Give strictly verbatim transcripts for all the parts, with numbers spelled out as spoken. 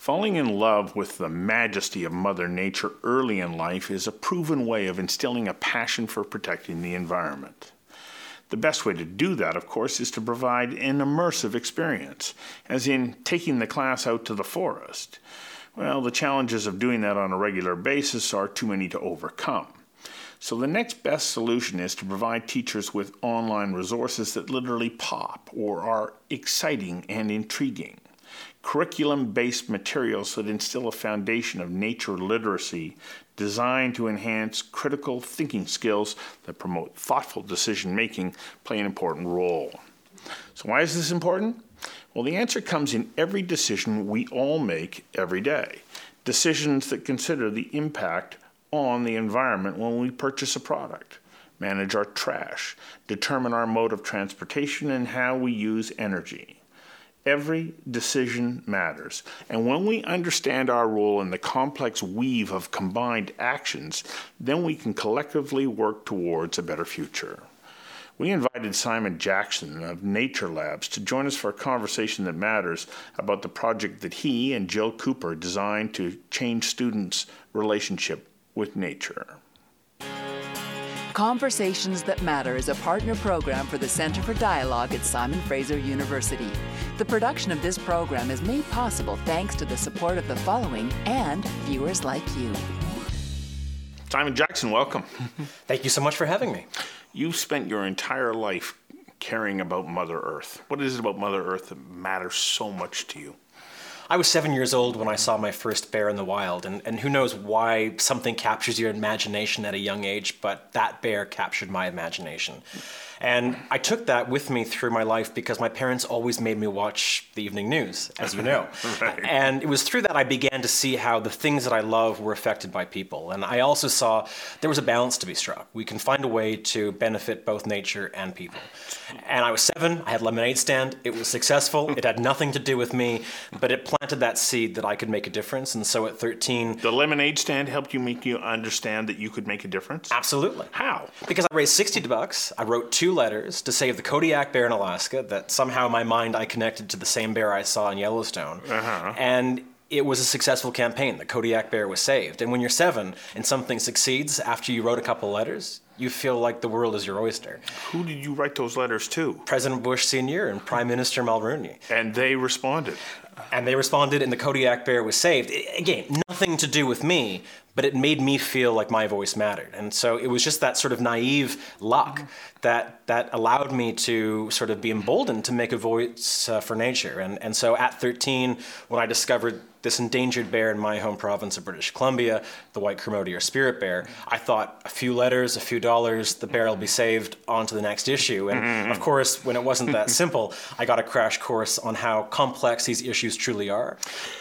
Falling in love with the majesty of Mother Nature early in life is a proven way of instilling a passion for protecting the environment. The best way to do that, of course, is to provide an immersive experience, as in taking the class out to the forest. Well, the challenges of doing that on a regular basis are too many to overcome. So the next best solution is to provide teachers with online resources that literally pop or are exciting and intriguing. Curriculum-based materials that instill a foundation of nature literacy designed to enhance critical thinking skills that promote thoughtful decision-making play an important role. So why is this important? Well, the answer comes in every decision we all make every day. Decisions that consider the impact on the environment when we purchase a product, manage our trash, determine our mode of transportation, and how we use energy. Every decision matters, and when we understand our role in the complex weave of combined actions, then we can collectively work towards a better future. We invited Simon Jackson of Nature Labs to join us for a conversation that matters about the project that he and Jill Cooper designed to change students' relationship with nature. Conversations That Matter is a partner program for the Centre for Dialogue at Simon Fraser University. The production of this program is made possible thanks to the support of the following and viewers like you. Simon Jackson, welcome. Thank you so much for having me. You've spent your entire life caring about Mother Earth. What is it about Mother Earth that matters so much to you? I was seven years old when I saw my first bear in the wild, and, and who knows why something captures your imagination at a young age, but that bear captured my imagination. And I took that with me through my life because my parents always made me watch the evening news, as you know. Right. And it was through that I began to see how the things that I love were affected by people. And I also saw there was a balance to be struck. We can find a way to benefit both nature and people. And I was seven, I had a lemonade stand, it was successful, it had nothing to do with me, but it planted that seed that I could make a difference. And so at thirteen... The lemonade stand helped you make you understand that you could make a difference? Absolutely. How? Because I raised sixty bucks, I wrote two letters to save the Kodiak bear in Alaska that somehow in my mind I connected to the same bear I saw in Yellowstone. Uh-huh. And it was a successful campaign. The Kodiak bear was saved. And when you're seven and something succeeds after you wrote a couple letters, you feel like the world is your oyster. Who did you write those letters to? President Bush Senior and Prime Minister Mulroney. And they responded? And they responded, and the Kodiak bear was saved. Again, nothing to do with me, but it made me feel like my voice mattered. And so it was just that sort of naive luck that that allowed me to sort of be emboldened to make a voice uh, for nature. And and so at thirteen, when I discovered this endangered bear in my home province of British Columbia, the white Kermode or spirit bear, I thought a few letters, a few dollars, the bear will be saved, on to the next issue. And mm-hmm. of course, when it wasn't that simple, I got a crash course on how complex these issues truly are.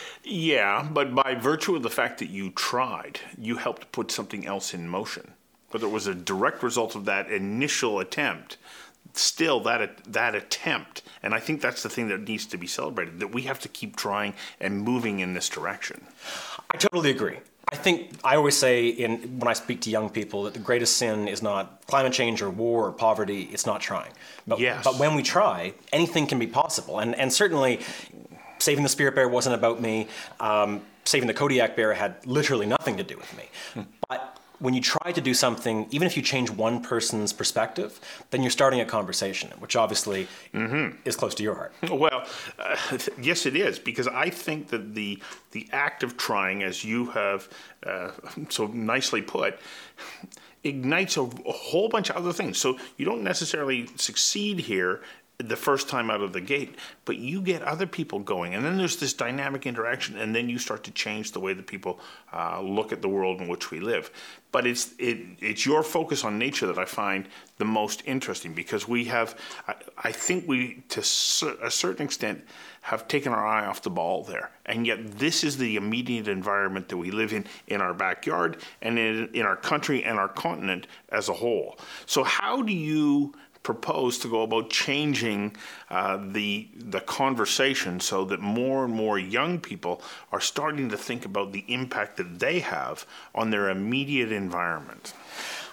Yeah, but by virtue of the fact that you tried, you helped put something else in motion. Whether it was a direct result of that initial attempt, still that that attempt, and I think that's the thing that needs to be celebrated, that we have to keep trying and moving in this direction. I totally agree. I think I always say in when I speak to young people that the greatest sin is not climate change or war or poverty, it's not trying. But, yes. but when we try, anything can be possible. And, and certainly saving the spirit bear wasn't about me. Um, saving the Kodiak bear had literally nothing to do with me. Hmm. But when you try to do something, even if you change one person's perspective, then you're starting a conversation, which obviously mm-hmm. is close to your heart. Well, uh, yes, it is, because I think that the the act of trying, as you have uh, so nicely put, ignites a, a whole bunch of other things. So you don't necessarily succeed here the first time out of the gate, but you get other people going, and then there's this dynamic interaction, and then you start to change the way that people uh, look at the world in which we live. But it's it it's your focus on nature that I find the most interesting, because we have, I, I think we, to a certain extent, have taken our eye off the ball there, and yet this is the immediate environment that we live in, in our backyard, and in, in our country and our continent as a whole. So how do you propose to go about changing uh, the the conversation so that more and more young people are starting to think about the impact that they have on their immediate environment?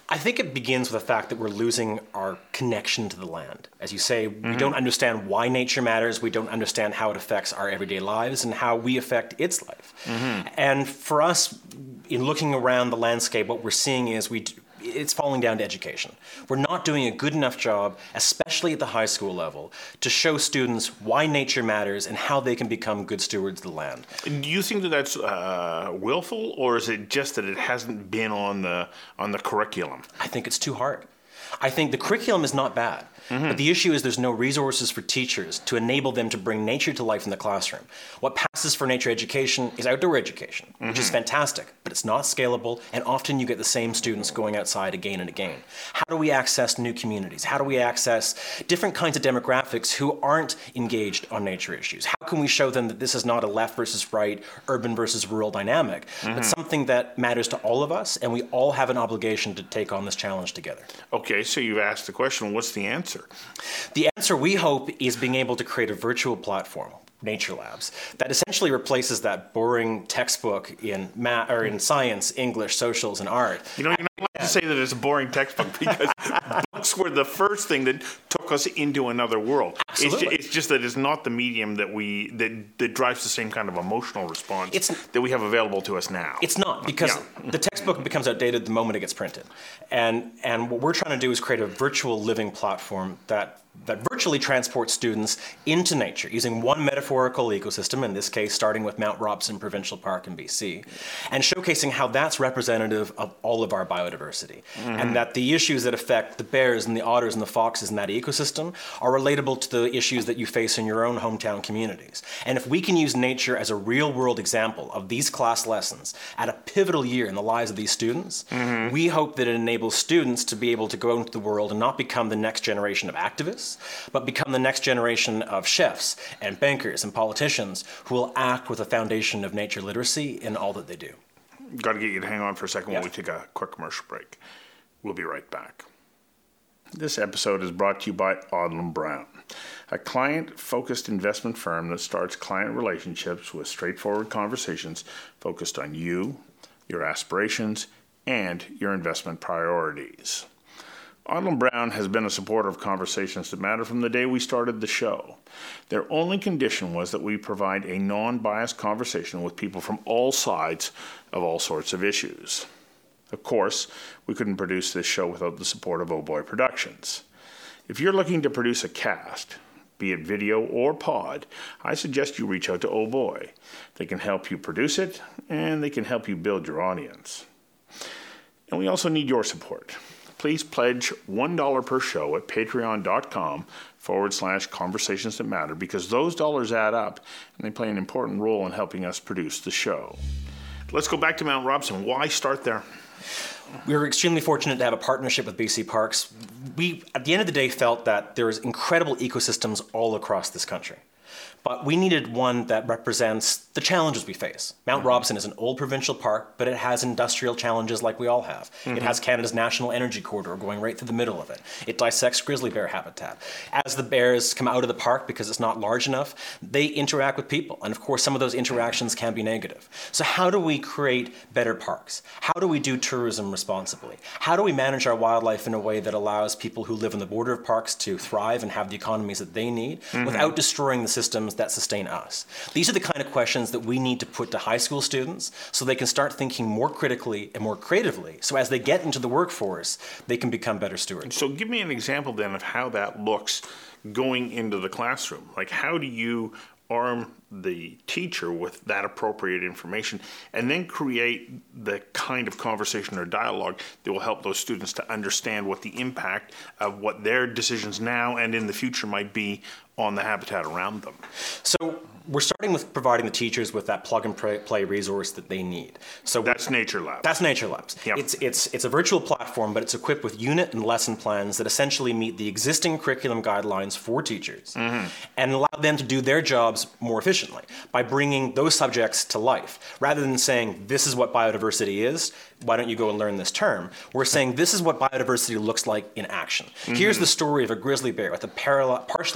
I think it begins with the fact that we're losing our connection to the land. As you say, mm-hmm. we don't understand why nature matters. We don't understand how it affects our everyday lives and how we affect its life. Mm-hmm. And for us, in looking around the landscape, what we're seeing is we it's falling down to education. We're not doing a good enough job, especially at the high school level, to show students why nature matters and how they can become good stewards of the land. Do you think that that's uh, willful, or is it just that it hasn't been on the on the curriculum? I think it's too hard. I think the curriculum is not bad. Mm-hmm. But the issue is there's no resources for teachers to enable them to bring nature to life in the classroom. What passes for nature education is outdoor education, mm-hmm. which is fantastic, but it's not scalable, and often you get the same students going outside again and again. How do we access new communities? How do we access different kinds of demographics who aren't engaged on nature issues? How can we show them that this is not a left versus right, urban versus rural dynamic, mm-hmm. but something that matters to all of us, and we all have an obligation to take on this challenge together? Okay, so you've asked the question, what's the answer? The answer, we hope, is being able to create a virtual platform, Nature Labs, that essentially replaces that boring textbook in math or in science, English, socials, and art. You know, you're not allowed to say that it's a boring textbook because books were the first thing that took us into another world. Absolutely. It's, ju- it's just that it's not the medium that we that, that drives the same kind of emotional response it's, that we have available to us now. It's not, because yeah. the textbook becomes outdated the moment it gets printed. And and what we're trying to do is create a virtual living platform that that virtually transports students into nature using one metaphorical ecosystem, in this case starting with Mount Robson Provincial Park in B C, and showcasing how that's representative of all of our biodiversity. Mm-hmm. And that the issues that affect the bears and the otters and the foxes in that ecosystem are relatable to the issues that you face in your own hometown communities. And if we can use nature as a real-world example of these class lessons at a pivotal year in the lives of these students, mm-hmm. we hope that it enables students to be able to go out into the world and not become the next generation of activists, but become the next generation of chefs and bankers and politicians who will act with a foundation of nature literacy in all that they do. Got to get you to hang on for a second yeah. while we take a quick commercial break. We'll be right back. This episode is brought to you by Odlum Brown, a client-focused investment firm that starts client relationships with straightforward conversations focused on you, your aspirations, and your investment priorities. Odlum Brown has been a supporter of Conversations That Matter from the day we started the show. Their only condition was that we provide a non-biased conversation with people from all sides of all sorts of issues. Of course, we couldn't produce this show without the support of Oh Boy Productions. If you're looking to produce a cast, be it video or pod, I suggest you reach out to Oh Boy. They can help you produce it, and they can help you build your audience. And we also need your support. Please pledge one dollar per show at patreon.com forward slash conversations that matter, because those dollars add up and they play an important role in helping us produce the show. Let's go back to Mount Robson. Why start there? We were extremely fortunate to have a partnership with B C Parks. We, at the end of the day, felt that there is incredible ecosystems all across this country. But we needed one that represents the challenges we face. Mount mm-hmm. Robson is an old provincial park, but it has industrial challenges like we all have. Mm-hmm. It has Canada's national energy corridor going right through the middle of it. It dissects grizzly bear habitat. As the bears come out of the park because it's not large enough, they interact with people. And of course, some of those interactions can be negative. So how do we create better parks? How do we do tourism responsibly? How do we manage our wildlife in a way that allows people who live on the border of parks to thrive and have the economies that they need mm-hmm. without destroying the systems that sustain us? These are the kind of questions that we need to put to high school students so they can start thinking more critically and more creatively. So as they get into the workforce, they can become better stewards. So give me an example then of how that looks going into the classroom. Like, how do you arm the teacher with that appropriate information and then create the kind of conversation or dialogue that will help those students to understand what the impact of what their decisions now and in the future might be on the habitat around them? So we're starting with providing the teachers with that plug and play resource that they need. So that's Nature Labs. That's Nature Labs. Yep. It's it's it's a virtual platform, but it's equipped with unit and lesson plans that essentially meet the existing curriculum guidelines for teachers mm-hmm. and allow them to do their jobs more efficiently by bringing those subjects to life. Rather than saying, this is what biodiversity is, why don't you go and learn this term? We're saying, this is what biodiversity looks like in action. Mm-hmm. Here's the story of a grizzly bear with a paral- partially paralyzed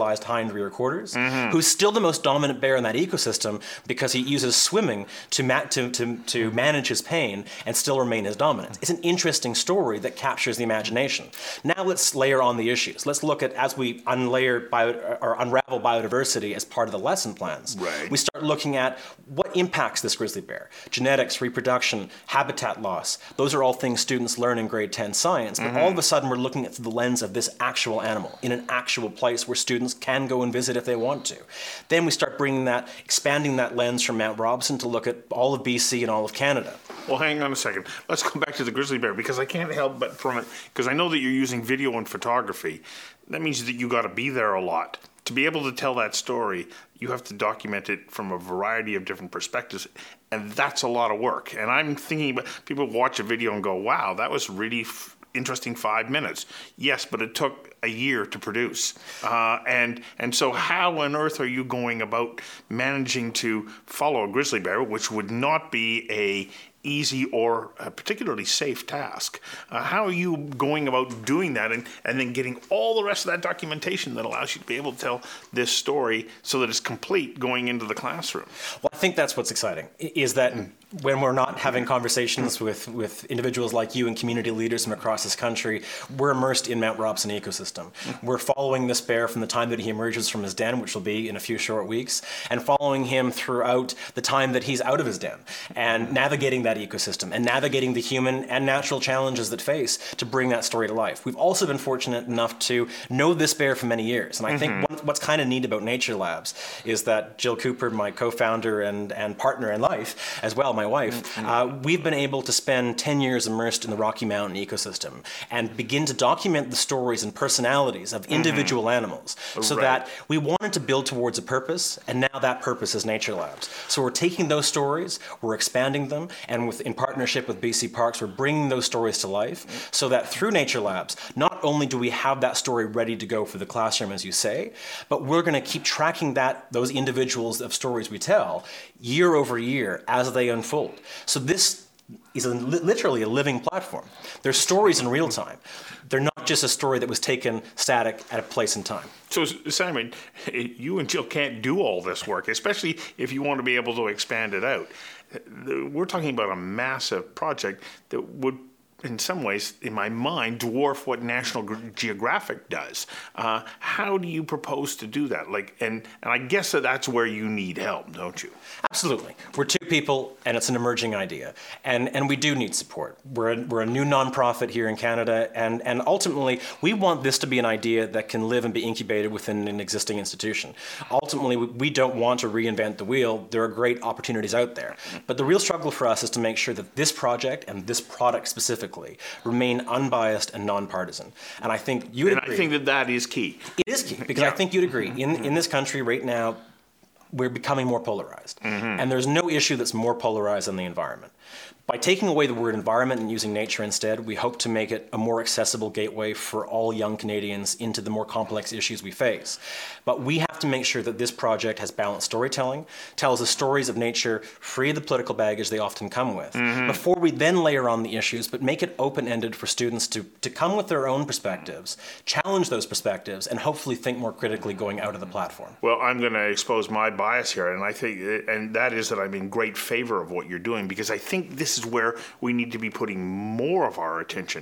specialized hind rear quarters, mm-hmm. who's still the most dominant bear in that ecosystem because he uses swimming to, ma- to, to, to manage his pain and still remain his dominance. It's an interesting story that captures the imagination. Now let's layer on the issues. Let's look at, as we unlayer bio, or unravel biodiversity as part of the lesson plans, right. we start looking at what impacts this grizzly bear. Genetics, reproduction, habitat loss. Those are all things students learn in grade ten science, but mm-hmm. all of a sudden we're looking at through the lens of this actual animal in an actual place where students can go and visit if they want to. Then we start bringing that, expanding that lens from Mount Robson to look at all of B C and all of Canada. Well, hang on a second. Let's go back to the grizzly bear, because I can't help but from it, because I know that you're using video and photography. That means that you got to be there a lot. To be able to tell that story, you have to document it from a variety of different perspectives, and that's a lot of work. And I'm thinking about, people watch a video and go, wow, that was really f- interesting five minutes. Yes, but it took a year to produce. Uh, and and so how on earth are you going about managing to follow a grizzly bear, which would not be a easy or a particularly safe task? Uh, how are you going about doing that and, and then getting all the rest of that documentation that allows you to be able to tell this story so that it's complete going into the classroom? Well, I think that's what's exciting, is that mm. when we're not having conversations with, with individuals like you and community leaders from across this country, we're immersed in Mount Robson ecosystem. Mm. We're following this bear from the time that he emerges from his den, which will be in a few short weeks, and following him throughout the time that he's out of his den, and navigating that ecosystem and navigating the human and natural challenges that face to bring that story to life. We've also been fortunate enough to know this bear for many years. And I mm-hmm. think what, what's kind of neat about Nature Labs is that Jill Cooper, my co-founder and, and partner in life, as well, my wife, mm-hmm. uh, we've been able to spend ten years immersed in the Rocky Mountain ecosystem and begin to document the stories and personalities of individual mm-hmm. animals so right. that we wanted to build towards a purpose, and now that purpose is Nature Labs. So we're taking those stories, we're expanding them, and with, in partnership with B C Parks, we're bringing those stories to life so that through Nature Labs, not only do we have that story ready to go for the classroom, as you say, but we're going to keep tracking that, those individuals of stories we tell year over year as they unfold. So this is a, literally a living platform. There's stories in real time. They're not just a story that was taken static at a place and time. So, Simon, you and Jill can't do all this work, especially if you want to be able to expand it out. We're talking about a massive project that would, in some ways, in my mind, dwarf what National Geographic does. Uh, how do you propose to do that? Like, and, and I guess that that's where you need help, don't you? Absolutely. We're two people, and it's an emerging idea, and and we do need support. We're a, we're a new nonprofit here in Canada, and and ultimately we want this to be an idea that can live and be incubated within an existing institution. Ultimately, we don't want to reinvent the wheel. There are great opportunities out there, but the real struggle for us is to make sure that this project and this product specifically remain unbiased and nonpartisan. And I think you would and agree. I think that that is key. It is key, because yeah. I think you'd agree. In in this country right now, we're becoming more polarized. Mm-hmm. And there's no issue that's more polarized than the environment. By taking away the word environment and using nature instead, we hope to make it a more accessible gateway for all young Canadians into the more complex issues we face. But we have to make sure that this project has balanced storytelling, tells the stories of nature free of the political baggage they often come with, mm-hmm. before we then layer on the issues, but make it open-ended for students to, to come with their own perspectives, challenge those perspectives, and hopefully think more critically going out of the platform. Well, I'm going to expose my bias here, and I think, and that is that I'm in great favor of what you're doing, because I think this is where we need to be putting more of our attention.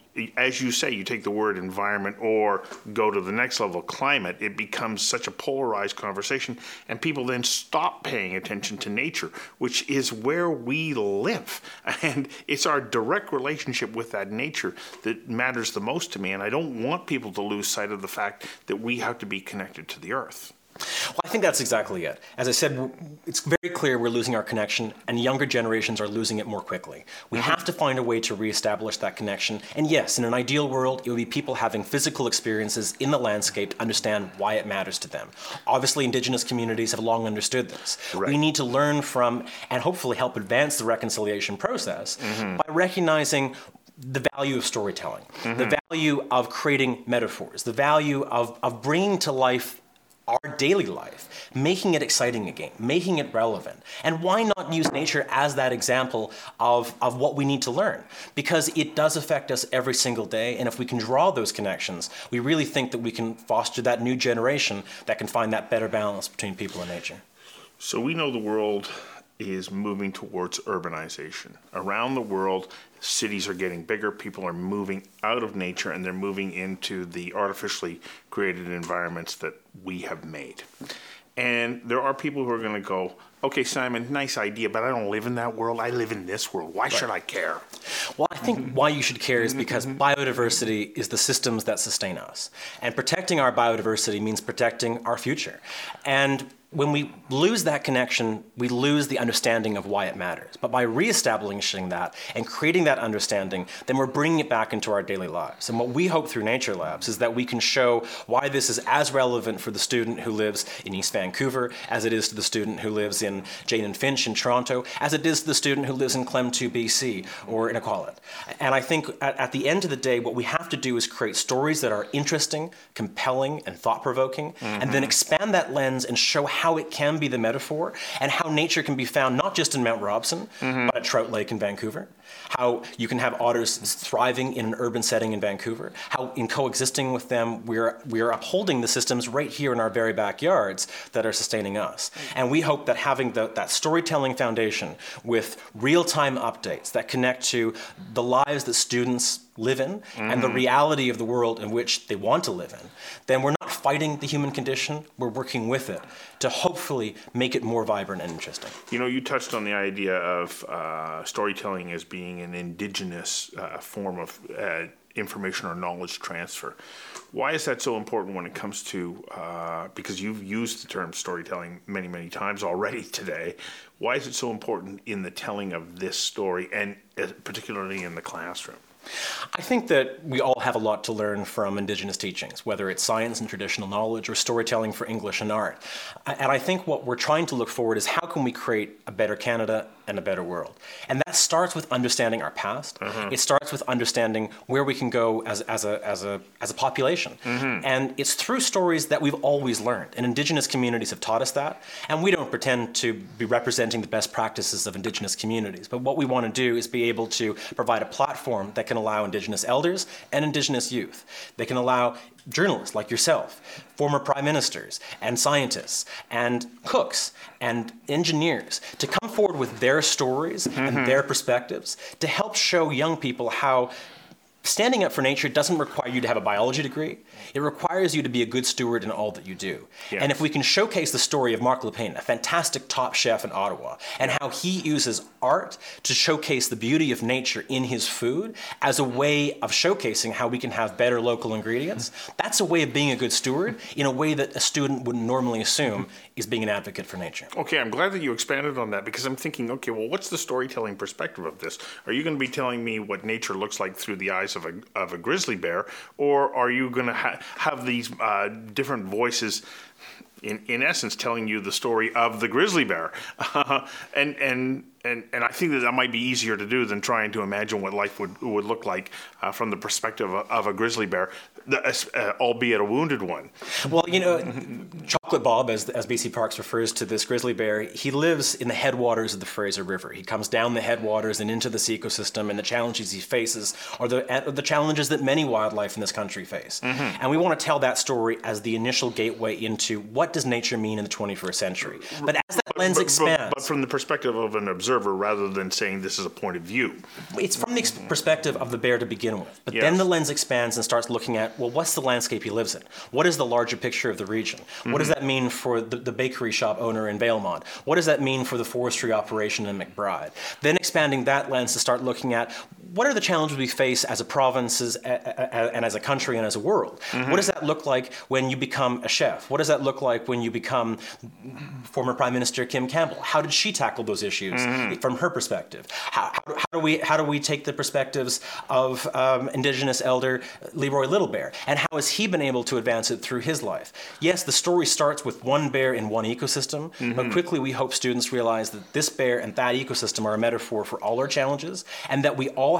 As you say, you take the word environment or go to the next level, climate, it becomes such a polarized conversation, and people then stop paying attention to nature, which is where we live. And it's our direct relationship with that nature that matters the most to me, and I don't want people to lose sight of the fact that we have to be connected to the earth. Well, I think that's exactly it. As I said, it's very clear we're losing our connection, and younger generations are losing it more quickly. We have to find a way to reestablish that connection. And yes, in an ideal world, it would be people having physical experiences in the landscape to understand why it matters to them. Obviously, Indigenous communities have long understood this. Right. We need to learn from and hopefully help advance the reconciliation process mm-hmm. by recognizing the value of storytelling, mm-hmm. the value of creating metaphors, the value of, of bringing to life our daily life, making it exciting again, making it relevant. And why not use nature as that example of, of what we need to learn? Because it does affect us every single day, and if we can draw those connections, we really think that we can foster that new generation that can find that better balance between people and nature. So we know the world is moving towards urbanization. Around the world, cities are getting bigger, people are moving out of nature, and they're moving into the artificially created environments that we have made. And there are people who are going to go, okay, Simon, nice idea, but I don't live in that world. I live in this world. Why right. should I care? Well, I think why you should care is because biodiversity is the systems that sustain us. And protecting our biodiversity means protecting our future. And when we lose that connection, we lose the understanding of why it matters. But by reestablishing that and creating that understanding, then we're bringing it back into our daily lives. And what we hope through Nature Labs is that we can show why this is as relevant for the student who lives in East Vancouver as it is to the student who lives in Jane and Finch in Toronto, as it is to the student who lives in Clem two B C or in Iqaluit. And I think at, at the end of the day, what we have to do is create stories that are interesting, compelling, and thought-provoking, mm-hmm. and then expand that lens and show how how it can be the metaphor and how nature can be found not just in Mount Robson, mm-hmm. but at Trout Lake in Vancouver. How you can have otters thriving in an urban setting in Vancouver. How in coexisting with them, we're, we're upholding the systems right here in our very backyards that are sustaining us. And we hope that having the, that storytelling foundation with real-time updates that connect to the lives that students live in mm-hmm. and the reality of the world in which they want to live in, then we're not fighting the human condition, we're working with it to hopefully make it more vibrant and interesting. You know, you touched on the idea of uh, storytelling as being an indigenous uh, form of uh, information or knowledge transfer. Why is that so important when it comes to, uh, because you've used the term storytelling many, many times already today, why is it so important in the telling of this story and uh, particularly in the classroom? I think that we all have a lot to learn from Indigenous teachings, whether it's science and traditional knowledge or storytelling for English and art. And I think what we're trying to look forward is how can we create a better Canada and a better world? And that starts with understanding our past. Mm-hmm. It starts with understanding where we can go as, as, a, as, a, as a population. Mm-hmm. And it's through stories that we've always learned. And Indigenous communities have taught us that. And we don't pretend to be representing the best practices of Indigenous communities. But what we want to do is be able to provide a platform that can allow Indigenous elders and Indigenous youth. They can allow journalists like yourself, former prime ministers and scientists and cooks and engineers to come forward with their stories mm-hmm. and their perspectives to help show young people how standing up for nature doesn't require you to have a biology degree. It requires you to be a good steward in all that you do. Yes. And if we can showcase the story of Marc Lepine, a fantastic top chef in Ottawa, and how he uses art to showcase the beauty of nature in his food as a way of showcasing how we can have better local ingredients, that's a way of being a good steward in a way that a student wouldn't normally assume is being an advocate for nature. Okay, I'm glad that you expanded on that because I'm thinking, okay, well, what's the storytelling perspective of this? Are you going to be telling me what nature looks like through the eyes of a, of a grizzly bear, or are you going to ha- have these uh, different voices in, in essence telling you the story of the grizzly bear? Uh, and, and, and, and I think that that might be easier to do than trying to imagine what life would, would look like uh, from the perspective of, of a grizzly bear, uh, albeit a wounded one. Well, you know, Chocolate Bob, as, as B C Parks refers to this grizzly bear, he lives in the headwaters of the Fraser River. He comes down the headwaters and into this ecosystem, and the challenges he faces are the, are the challenges that many wildlife in this country face. Mm-hmm. And we want to tell that story as the initial gateway into what does nature mean in the twenty-first century. But as that but, lens but, expands... But, but from the perspective of an observer rather than saying this is a point of view. It's from the ex- perspective of the bear to begin with. But yes. then the lens expands and starts looking at, well, what's the landscape he lives in? What is the larger picture of the region? Mm-hmm. What does that mean for the, the bakery shop owner in Valemont? What does that mean for the forestry operation in McBride? Then expanding that lens to start looking at what are the challenges we face as a province as, a, a, and as a country and as a world? Mm-hmm. What does that look like when you become a chef? What does that look like when you become former Prime Minister Kim Campbell? How did she tackle those issues mm-hmm. from her perspective? How, how, how do we how do we take the perspectives of um, Indigenous elder Leroy Little Bear, and how has he been able to advance it through his life? Yes, the story starts with one bear in one ecosystem, mm-hmm. but quickly we hope students realize that this bear and that ecosystem are a metaphor for all our challenges, and that we all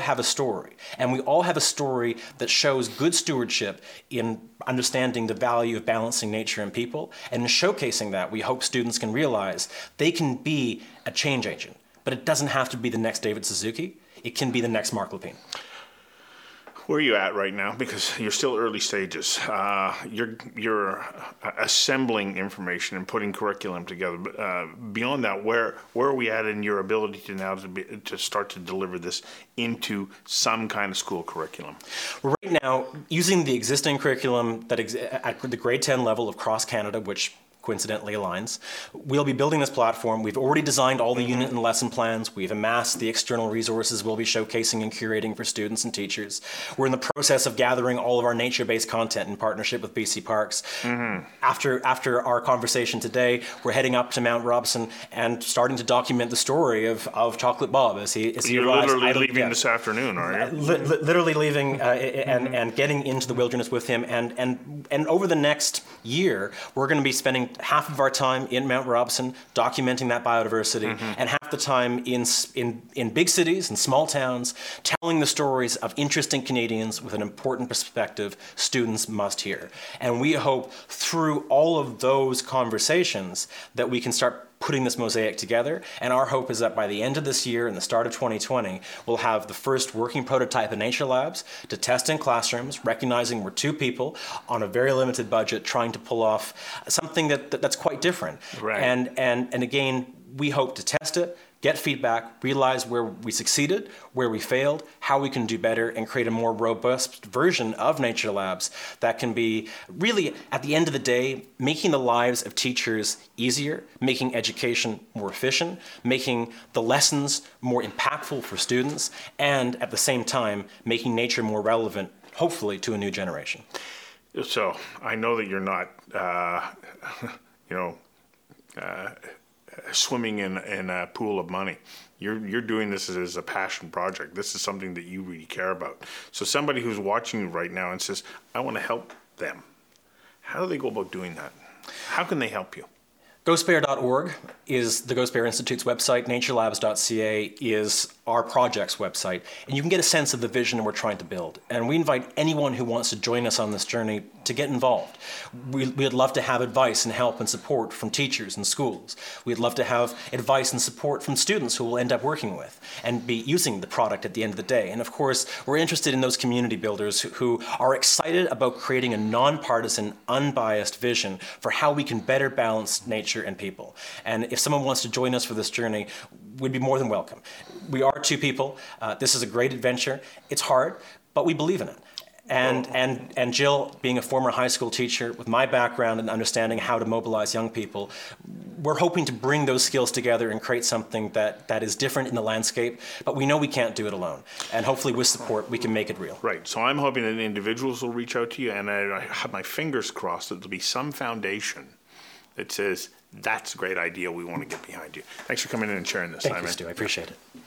have a story, and we all have a story that shows good stewardship in understanding the value of balancing nature and people, and in showcasing that, we hope students can realize they can be a change agent, but it doesn't have to be the next David Suzuki. It can be the next Mark Lepine. Where are you at right now? Because you're still early stages. Uh, you're you're assembling information and putting curriculum together. But uh, beyond that, where where are we at in your ability to now to, be, to start to deliver this into some kind of school curriculum? Well, right now, using the existing curriculum that ex- at the grade ten level across Canada, which coincidentally aligns. We'll be building this platform. We've already designed all the mm-hmm. unit and lesson plans. We've amassed the external resources we'll be showcasing and curating for students and teachers. We're in the process of gathering all of our nature-based content in partnership with B C Parks. Mm-hmm. After after our conversation today, we're heading up to Mount Robson and starting to document the story of, of Chocolate Bob as he as he You're arrives. literally leaving yeah. this afternoon, are you? Li- li- literally leaving uh, and, mm-hmm. and getting into the wilderness with him. And, and, and over the next year, we're going to be spending half of our time in Mount Robson documenting that biodiversity, mm-hmm. and half the time in, in in big cities and small towns telling the stories of interesting Canadians with an important perspective students must hear. And we hope through all of those conversations that we can start putting this mosaic together, and our hope is that by the end of this year and the start of twenty twenty, we'll have the first working prototype of nature labs to test in classrooms, recognizing we're two people on a very limited budget trying to pull off something that, that that's quite different. Right. And and and again, we hope to test it, get feedback, realize where we succeeded, where we failed, how we can do better, and create a more robust version of Nature Labs that can be really, at the end of the day, making the lives of teachers easier, making education more efficient, making the lessons more impactful for students, and at the same time, making nature more relevant, hopefully, to a new generation. So I know that you're not, uh, you know, uh, swimming in in a pool of money. You're you're doing this as a passion project. This is something that you really care about. So somebody who's watching you right now and says, I want to help them. How do they go about doing that? How can they help you? Ghost Bear dot org is the Ghost Bear Institute's website. nature labs dot c a is our project's website. And you can get a sense of the vision we're trying to build. And we invite anyone who wants to join us on this journey to get involved. We, we'd love to have advice and help and support from teachers and schools. We'd love to have advice and support from students who we'll end up working with and be using the product at the end of the day. And of course, we're interested in those community builders who, who are excited about creating a nonpartisan, unbiased vision for how we can better balance nature and people. And if someone wants to join us for this journey, we'd be more than welcome. We are two people. Uh, this is a great adventure. It's hard, but we believe in it. And, and, and Jill, being a former high school teacher, with my background and understanding how to mobilize young people, we're hoping to bring those skills together and create something that, that is different in the landscape, but we know we can't do it alone. And hopefully with support, we can make it real. Right. So I'm hoping that individuals will reach out to you, and I, I have my fingers crossed that there'll be some foundation that says, that's a great idea, we want to get behind you. Thanks for coming in and sharing this, Thank Simon. you, Stu. I appreciate it.